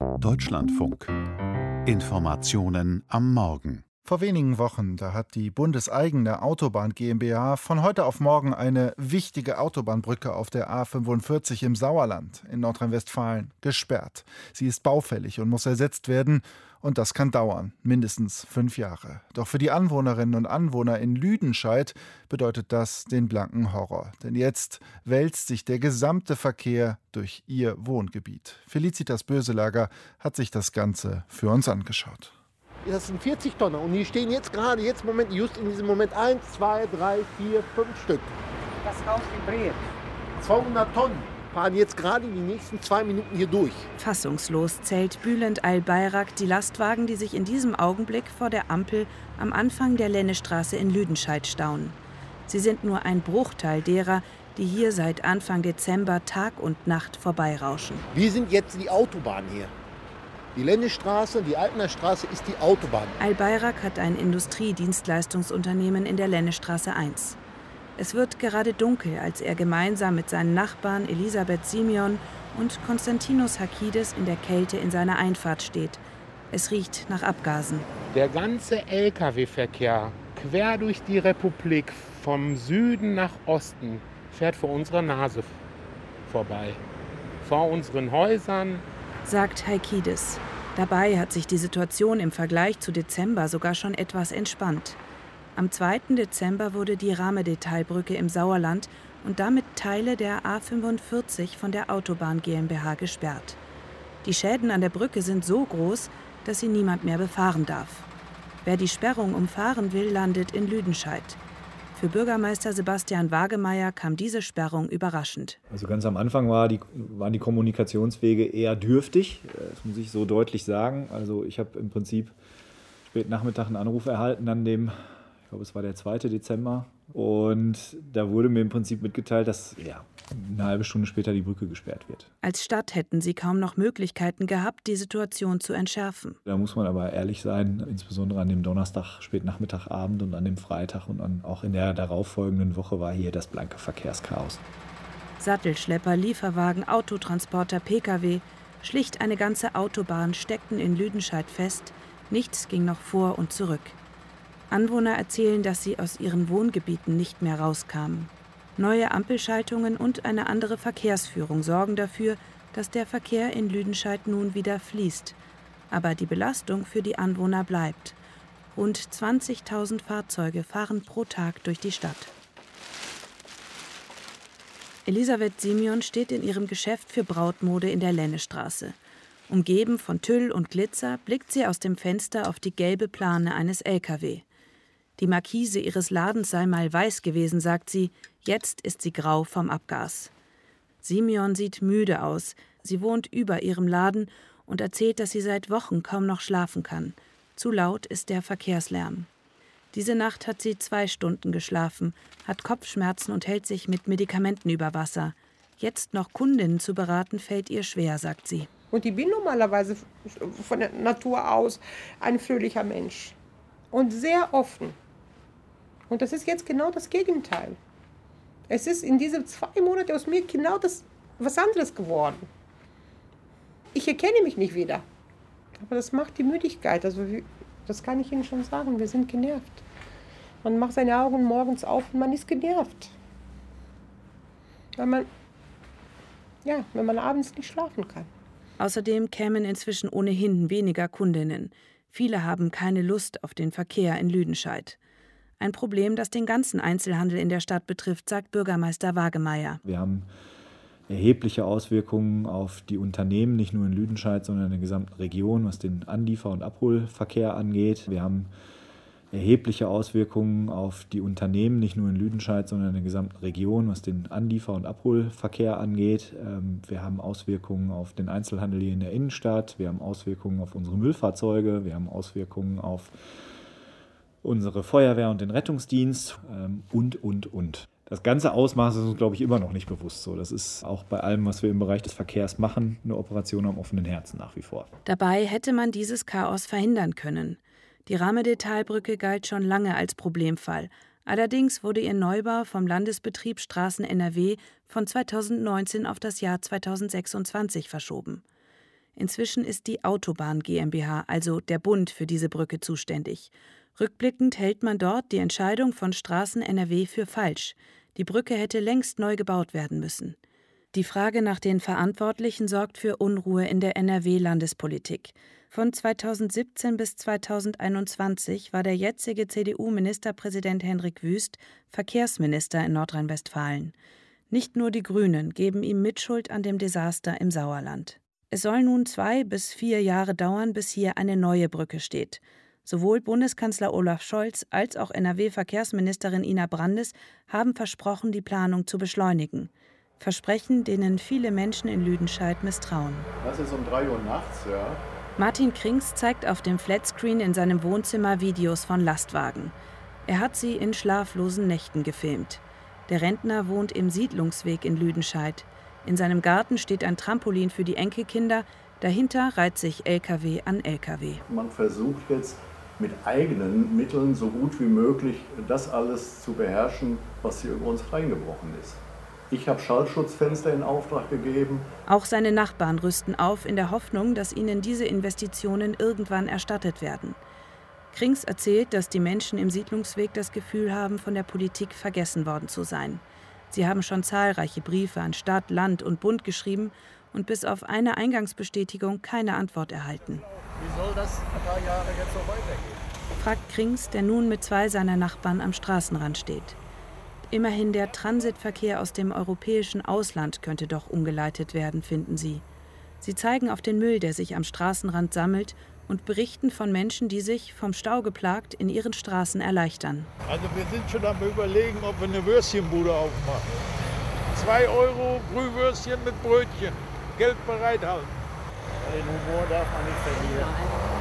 Deutschlandfunk. Informationen am Morgen. Vor wenigen Wochen, da hat die bundeseigene Autobahn GmbH von heute auf morgen eine wichtige Autobahnbrücke auf der A45 im Sauerland in Nordrhein-Westfalen gesperrt. Sie ist baufällig und muss ersetzt werden. Und das kann dauern, mindestens 5 Jahre. Doch für die Anwohnerinnen und Anwohner in Lüdenscheid bedeutet das den blanken Horror. Denn jetzt wälzt sich der gesamte Verkehr durch ihr Wohngebiet. Felicitas Böselager hat sich das Ganze für uns angeschaut. Das sind 40 Tonner und die stehen jetzt gerade, just in diesem Moment 1, 2, 3, 4, 5 Stück. Das Haus vibriert. 200 Tonnen fahren jetzt gerade in den nächsten 2 Minuten hier durch. Fassungslos zählt Bülent Al-Bayrak die Lastwagen, die sich in diesem Augenblick vor der Ampel am Anfang der Lennestraße in Lüdenscheid stauen. Sie sind nur ein Bruchteil derer, die hier seit Anfang Dezember Tag und Nacht vorbeirauschen. Wir sind jetzt die Autobahn hier. Die Lennestraße, die Altener Straße ist die Autobahn. Al-Bayrak hat ein Industriedienstleistungsunternehmen in der Lennestraße 1. Es wird gerade dunkel, als er gemeinsam mit seinen Nachbarn Elisabeth Simeon und Konstantinos Hakides in der Kälte in seiner Einfahrt steht. Es riecht nach Abgasen. Der ganze Lkw-Verkehr quer durch die Republik vom Süden nach Osten fährt vor unserer Nase vorbei. Vor unseren Häusern, sagt Hakides. Dabei hat sich die Situation im Vergleich zu Dezember sogar schon etwas entspannt. Am 2. Dezember wurde die Ramedethalbrücke im Sauerland und damit Teile der A45 von der Autobahn GmbH gesperrt. Die Schäden an der Brücke sind so groß, dass sie niemand mehr befahren darf. Wer die Sperrung umfahren will, landet in Lüdenscheid. Für Bürgermeister Sebastian Wagemeyer kam diese Sperrung überraschend. Also ganz am Anfang waren die Kommunikationswege eher dürftig, das muss ich so deutlich sagen. Also ich habe im Prinzip spät Nachmittag einen Anruf erhalten an dem, ich glaube es war der 2. Dezember. Und da wurde mir im Prinzip mitgeteilt, dass eine halbe Stunde später die Brücke gesperrt wird. Als Stadt hätten sie kaum noch Möglichkeiten gehabt, die Situation zu entschärfen. Da muss man aber ehrlich sein, insbesondere an dem Donnerstag, Spätnachmittagabend und an dem Freitag und auch in der darauffolgenden Woche war hier das blanke Verkehrschaos. Sattelschlepper, Lieferwagen, Autotransporter, Pkw, schlicht eine ganze Autobahn steckten in Lüdenscheid fest. Nichts ging noch vor und zurück. Anwohner erzählen, dass sie aus ihren Wohngebieten nicht mehr rauskamen. Neue Ampelschaltungen und eine andere Verkehrsführung sorgen dafür, dass der Verkehr in Lüdenscheid nun wieder fließt. Aber die Belastung für die Anwohner bleibt. Rund 20.000 Fahrzeuge fahren pro Tag durch die Stadt. Elisabeth Simeon steht in ihrem Geschäft für Brautmode in der Lennestraße. Umgeben von Tüll und Glitzer blickt sie aus dem Fenster auf die gelbe Plane eines LKW. Die Markise ihres Ladens sei mal weiß gewesen, sagt sie. Jetzt ist sie grau vom Abgas. Simeon sieht müde aus. Sie wohnt über ihrem Laden und erzählt, dass sie seit Wochen kaum noch schlafen kann. Zu laut ist der Verkehrslärm. Diese Nacht hat sie 2 Stunden geschlafen, hat Kopfschmerzen und hält sich mit Medikamenten über Wasser. Jetzt noch Kundinnen zu beraten, fällt ihr schwer, sagt sie. Und ich bin normalerweise von der Natur aus ein fröhlicher Mensch. Und sehr offen. Und das ist jetzt genau das Gegenteil. Es ist in diesen 2 Monaten aus mir genau was anderes geworden. Ich erkenne mich nicht wieder. Aber das macht die Müdigkeit. Also das kann ich Ihnen schon sagen. Wir sind genervt. Man macht seine Augen morgens auf und man ist genervt. Wenn man abends nicht schlafen kann. Außerdem kämen inzwischen ohnehin weniger Kundinnen. Viele haben keine Lust auf den Verkehr in Lüdenscheid. Ein Problem, das den ganzen Einzelhandel in der Stadt betrifft, sagt Bürgermeister Wagemeyer. Wir haben erhebliche Auswirkungen auf die Unternehmen, nicht nur in Lüdenscheid, sondern in der gesamten Region, was den Anliefer- und Abholverkehr angeht. Wir haben erhebliche Auswirkungen auf die Unternehmen, nicht nur in Lüdenscheid, sondern in der gesamten Region, was den Anliefer- und Abholverkehr angeht. Wir haben Auswirkungen auf den Einzelhandel hier in der Innenstadt. Wir haben Auswirkungen auf unsere Müllfahrzeuge. Wir haben Auswirkungen auf unsere Feuerwehr und den Rettungsdienst und. Das ganze Ausmaß ist uns, glaube ich, immer noch nicht bewusst so. Das ist auch bei allem, was wir im Bereich des Verkehrs machen, eine Operation am offenen Herzen nach wie vor. Dabei hätte man dieses Chaos verhindern können. Die Ramedethalbrücke galt schon lange als Problemfall. Allerdings wurde ihr Neubau vom Landesbetrieb Straßen NRW von 2019 auf das Jahr 2026 verschoben. Inzwischen ist die Autobahn GmbH, also der Bund, für diese Brücke zuständig. Rückblickend hält man dort die Entscheidung von Straßen NRW für falsch. Die Brücke hätte längst neu gebaut werden müssen. Die Frage nach den Verantwortlichen sorgt für Unruhe in der NRW-Landespolitik. Von 2017 bis 2021 war der jetzige CDU-Ministerpräsident Hendrik Wüst Verkehrsminister in Nordrhein-Westfalen. Nicht nur die Grünen geben ihm Mitschuld an dem Desaster im Sauerland. Es soll nun 2 bis 4 Jahre dauern, bis hier eine neue Brücke steht. Sowohl Bundeskanzler Olaf Scholz als auch NRW-Verkehrsministerin Ina Brandes haben versprochen, die Planung zu beschleunigen. Versprechen, denen viele Menschen in Lüdenscheid misstrauen. Das ist um 3 Uhr nachts, ja. Martin Krings zeigt auf dem Flatscreen in seinem Wohnzimmer Videos von Lastwagen. Er hat sie in schlaflosen Nächten gefilmt. Der Rentner wohnt im Siedlungsweg in Lüdenscheid. In seinem Garten steht ein Trampolin für die Enkelkinder. Dahinter reiht sich LKW an LKW. Man versucht jetzt mit eigenen Mitteln so gut wie möglich das alles zu beherrschen, was hier über uns reingebrochen ist. Ich habe Schallschutzfenster in Auftrag gegeben. Auch seine Nachbarn rüsten auf in der Hoffnung, dass ihnen diese Investitionen irgendwann erstattet werden. Krings erzählt, dass die Menschen im Siedlungsweg das Gefühl haben, von der Politik vergessen worden zu sein. Sie haben schon zahlreiche Briefe an Stadt, Land und Bund geschrieben und bis auf eine Eingangsbestätigung keine Antwort erhalten. Wie soll das ein paar Jahre jetzt so weitergehen? Fragt Krings, der nun mit 2 seiner Nachbarn am Straßenrand steht. Immerhin der Transitverkehr aus dem europäischen Ausland könnte doch umgeleitet werden, finden sie. Sie zeigen auf den Müll, der sich am Straßenrand sammelt, und berichten von Menschen, die sich, vom Stau geplagt, in ihren Straßen erleichtern. Also wir sind schon am Überlegen, ob wir eine Würstchenbude aufmachen. 2 Euro Brühwürstchen mit Brötchen. Geld bereithalten. Den Humor darf man nicht verlieren.